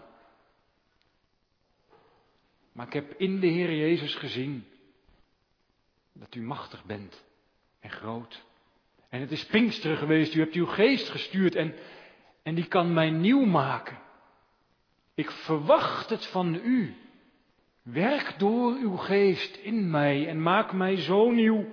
Speaker 1: Maar ik heb in de Heer Jezus gezien dat u machtig bent en groot. En het is Pinksteren geweest, u hebt uw geest gestuurd en, en die kan mij nieuw maken. Ik verwacht het van u. Werk door uw geest in mij en maak mij zo nieuw,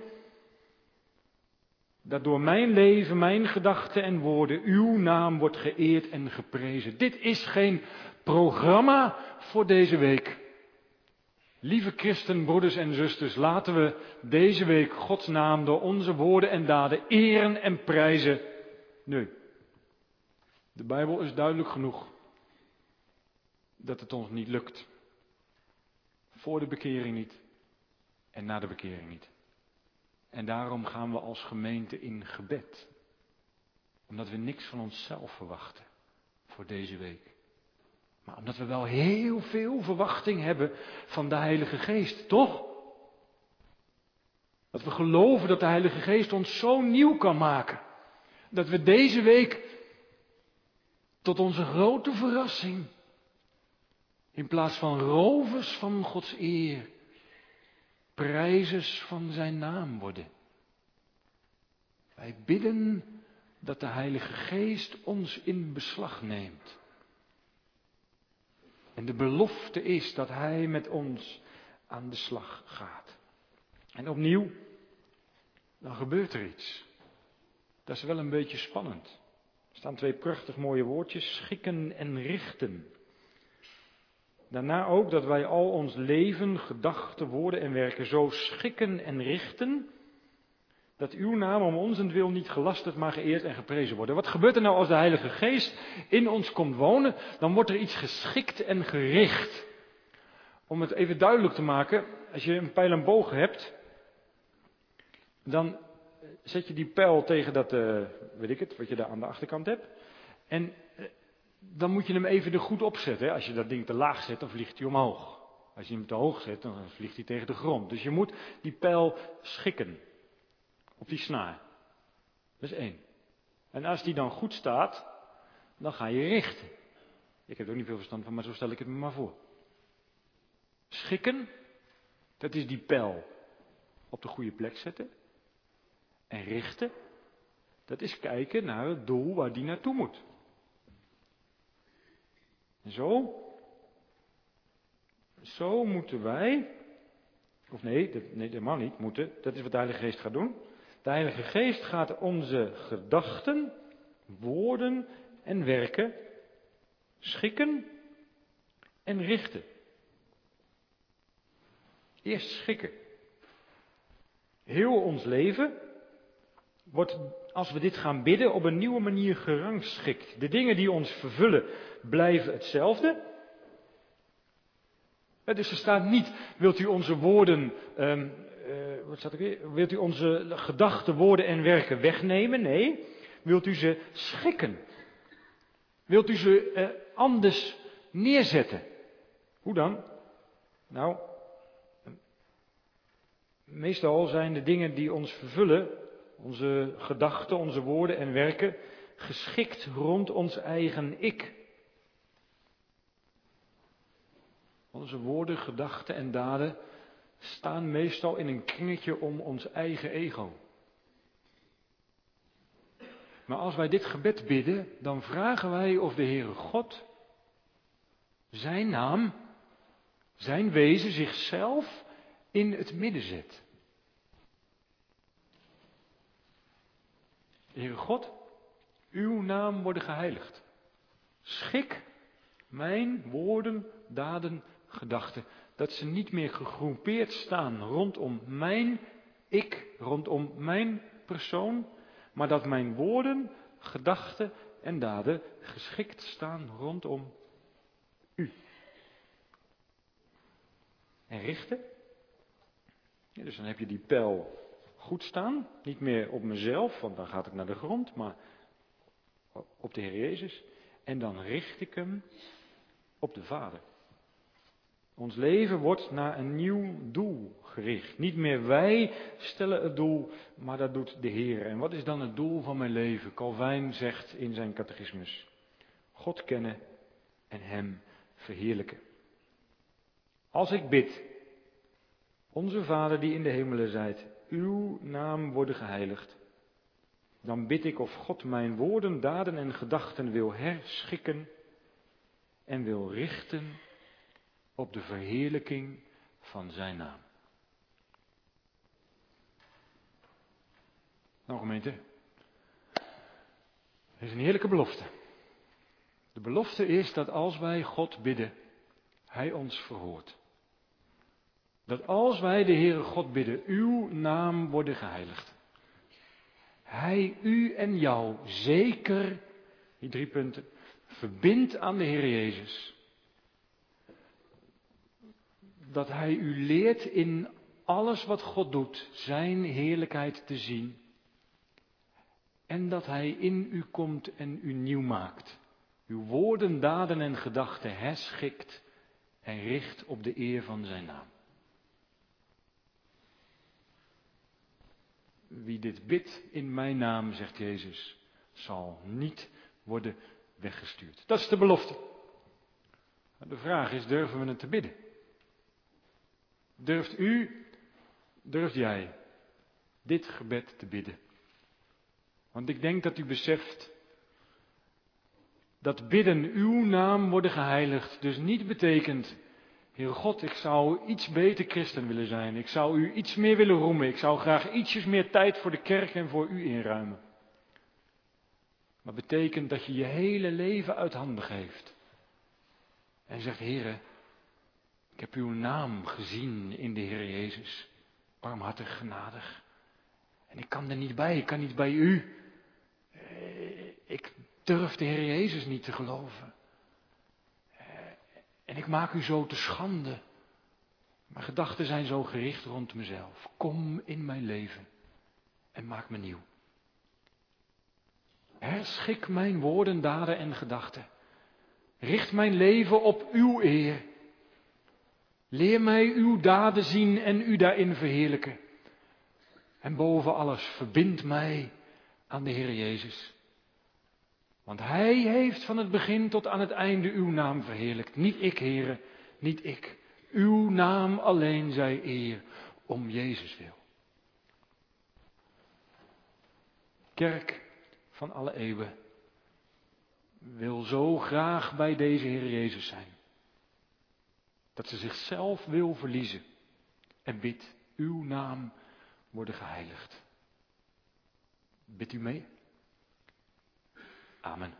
Speaker 1: dat door mijn leven, mijn gedachten en woorden uw naam wordt geëerd en geprezen. Dit is geen programma voor deze week. Lieve christenbroeders en zusters, laten we deze week Gods naam door onze woorden en daden eren en prijzen. Nee, de Bijbel is duidelijk genoeg dat het ons niet lukt. Voor de bekering niet en na de bekering niet. En daarom gaan we als gemeente in gebed. Omdat we niks van onszelf verwachten voor deze week. Maar omdat we wel heel veel verwachting hebben van de Heilige Geest, toch? Dat we geloven dat de Heilige Geest ons zo nieuw kan maken. Dat we deze week tot onze grote verrassing, in plaats van rovers van Gods eer, prijzers van zijn naam worden. Wij bidden dat de Heilige Geest ons in beslag neemt. En de belofte is dat Hij met ons aan de slag gaat. En opnieuw, dan gebeurt er iets. Dat is wel een beetje spannend. Er staan twee prachtig mooie woordjes, schikken en richten. Daarna ook dat wij al ons leven, gedachten, woorden en werken zo schikken en richten, dat uw naam om onzentwil niet gelasterd, maar geëerd en geprezen wordt. Wat gebeurt er nou als de Heilige Geest in ons komt wonen? Dan wordt er iets geschikt en gericht. Om het even duidelijk te maken, als je een pijl en boog hebt, dan zet je die pijl tegen dat, uh, weet ik het, wat je daar aan de achterkant hebt. En uh, dan moet je hem even er goed opzetten. Hè? Als je dat ding te laag zet, dan vliegt hij omhoog. Als je hem te hoog zet, dan vliegt hij tegen de grond. Dus je moet die pijl schikken. Op die snaar. Dat is één. En als die dan goed staat, dan ga je richten. Ik heb er ook niet veel verstand van, maar zo stel ik het me maar voor. Schikken, dat is die pijl op de goede plek zetten. En richten, Dat is kijken naar het doel waar die naartoe moet. En zo, zo moeten wij, of nee, dat, nee, helemaal niet moeten, dat is wat de Heilige Geest gaat doen. De Heilige Geest gaat onze gedachten, woorden en werken schikken en richten. Eerst schikken. Heel ons leven wordt, als we dit gaan bidden, op een nieuwe manier gerangschikt. De dingen die ons vervullen blijven hetzelfde. Dus er staat niet, wilt u onze woorden, um, uh, wat staat er weer? Wilt u onze gedachten, woorden en werken wegnemen? Nee, wilt u ze schikken? Wilt u ze uh, anders neerzetten? Hoe dan? Nou, meestal zijn de dingen die ons vervullen, onze gedachten, onze woorden en werken, geschikt rond ons eigen ik. Onze woorden, gedachten en daden staan meestal in een kringetje om ons eigen ego. Maar als wij dit gebed bidden, dan vragen wij of de Heere God zijn naam, zijn wezen, zichzelf in het midden zet. Heere God, uw naam worden geheiligd. Schik mijn woorden, daden, gedachten, dat ze niet meer gegroepeerd staan rondom mijn ik, rondom mijn persoon, maar dat mijn woorden, gedachten en daden geschikt staan rondom u. En richten. Ja, dus dan heb je die pijl goed staan, niet meer op mezelf, want dan gaat het naar de grond, maar op de Heer Jezus. En dan richt ik hem op de Vader. Ons leven wordt naar een nieuw doel gericht. Niet meer wij stellen het doel, maar dat doet de Heer. En wat is dan het doel van mijn leven? Calvijn zegt in zijn catechismus: God kennen en hem verheerlijken. Als ik bid, onze Vader die in de hemelen zijt, uw naam worden geheiligd. Dan bid ik of God mijn woorden, daden en gedachten wil herschikken en wil richten op de verheerlijking van zijn naam. Nou gemeente, het is een heerlijke belofte. De belofte is dat als wij God bidden, hij ons verhoort. Dat als wij de Heere God bidden, uw naam worden geheiligd. Hij u en jou zeker, die drie punten, verbindt aan de Heer Jezus. Dat hij u leert in alles wat God doet, zijn heerlijkheid te zien. En dat hij in u komt en u nieuw maakt. Uw woorden, daden en gedachten herschikt en richt op de eer van zijn naam. Wie dit bidt in mijn naam, zegt Jezus, zal niet worden weggestuurd. Dat is de belofte. De vraag is, durven we het te bidden? Durft u, durft jij dit gebed te bidden? Want ik denk dat u beseft dat bidden uw naam worden geheiligd dus niet betekent: Heer God, ik zou iets beter christen willen zijn. Ik zou u iets meer willen roemen. Ik zou graag ietsjes meer tijd voor de kerk en voor u inruimen. Maar betekent dat je je hele leven uit handen geeft. En zegt: Heere, ik heb uw naam gezien in de Heer Jezus. Barmhartig, genadig. En ik kan er niet bij, ik kan niet bij u. Ik durf de Heer Jezus niet te geloven. En ik maak u zo te schande. Mijn gedachten zijn zo gericht rond mezelf. Kom in mijn leven en maak me nieuw. Herschik mijn woorden, daden en gedachten. Richt mijn leven op uw eer. Leer mij uw daden zien en u daarin verheerlijken. En boven alles verbind mij aan de Heer Jezus. Want hij heeft van het begin tot aan het einde uw naam verheerlijkt. Niet ik, Heere, niet ik. Uw naam alleen zij eer, om Jezus wil. Kerk, van alle eeuwen wil zo graag bij deze Heer Jezus zijn. Dat ze zichzelf wil verliezen en bidt, uw naam worden geheiligd. Bidt u mee? Amen.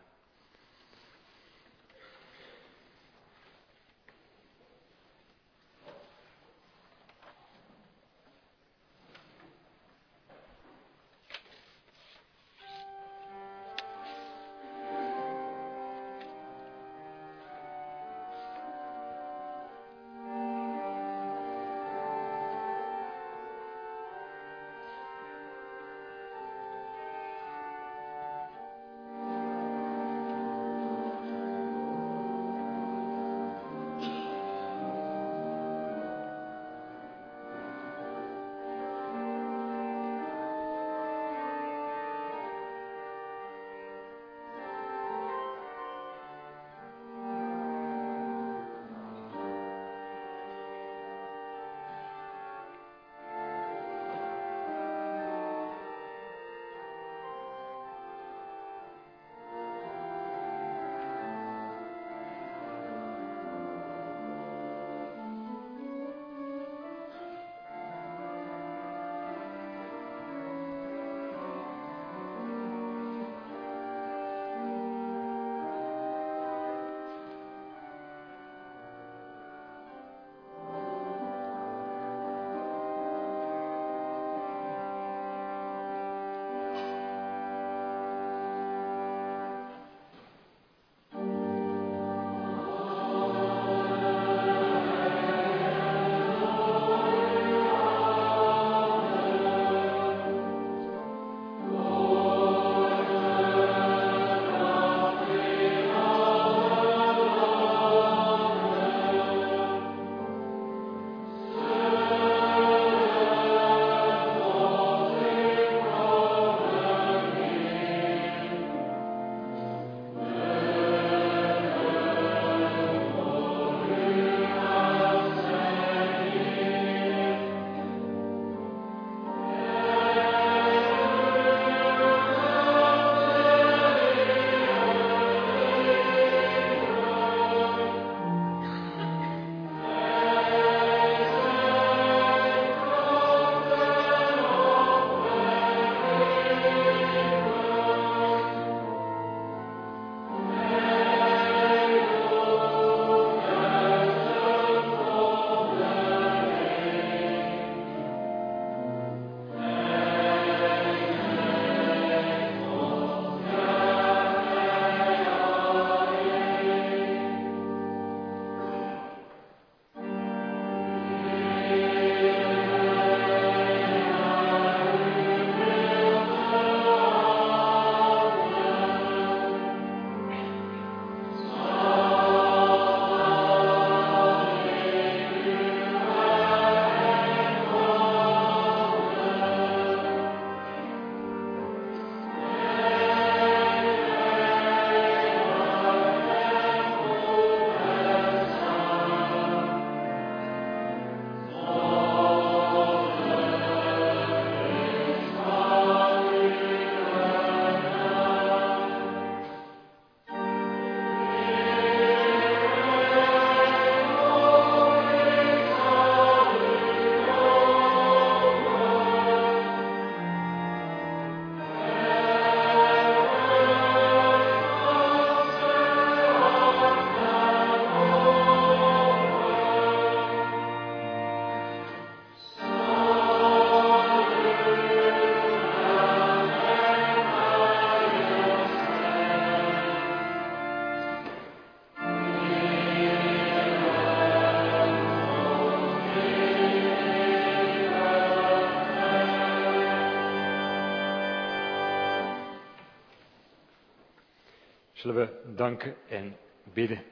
Speaker 1: Zullen we danken en bidden.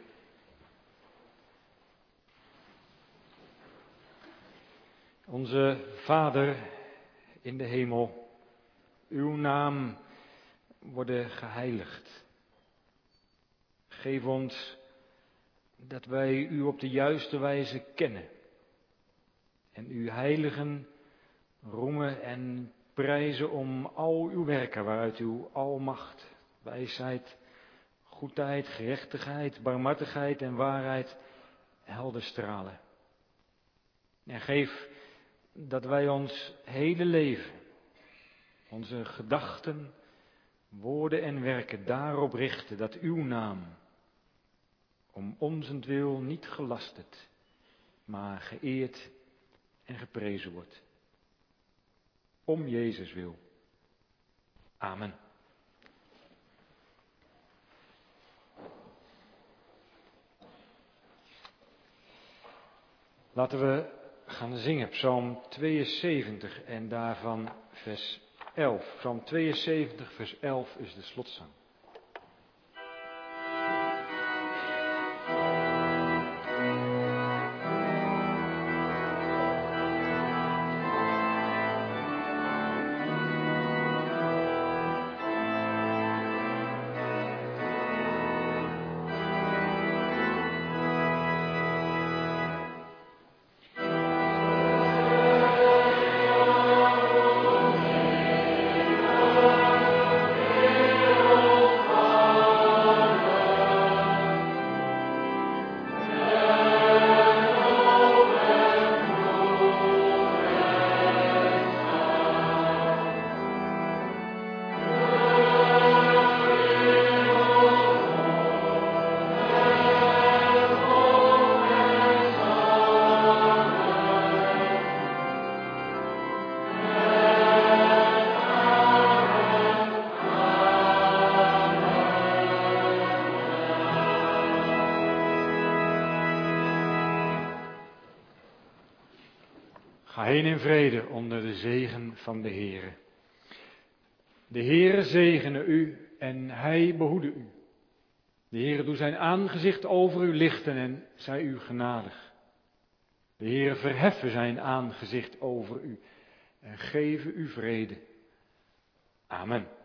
Speaker 1: Onze Vader in de hemel, uw naam worden geheiligd. Geef ons dat wij u op de juiste wijze kennen en u heiligen, roemen en prijzen om al uw werken waaruit uw almacht, wijsheid, goedheid, gerechtigheid, barmhartigheid en waarheid helder stralen. En geef dat wij ons hele leven, onze gedachten, woorden en werken daarop richten dat uw naam om onzentwil niet gelasterd, maar geëerd en geprezen wordt. Om Jezus wil. Amen. Laten we gaan zingen, Psalm tweeënzeventig en daarvan vers elf. Psalm tweeënzeventig, vers elf is de slotzang. Ga heen in vrede onder de zegen van de Heere. De Heere zegene u en hij behoede u. De Heere doe zijn aangezicht over u lichten en zij u genadig. De Heere verheffen zijn aangezicht over u en geven u vrede. Amen.